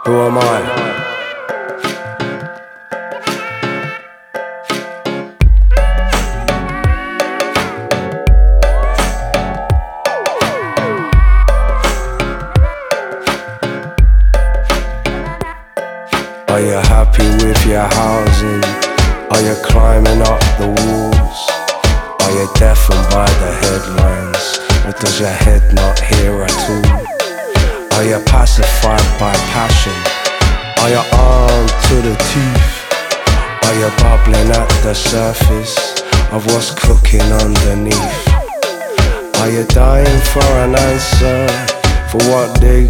Who am I? Are you happy with your housing? Are you climbing up the walls? Are you deafened by the headlines? Or does your head not hear at all? Are you pacified by passion? Are you armed to the teeth? Are you bubbling at the surface of what's cooking underneath? Are you dying for an answer for what they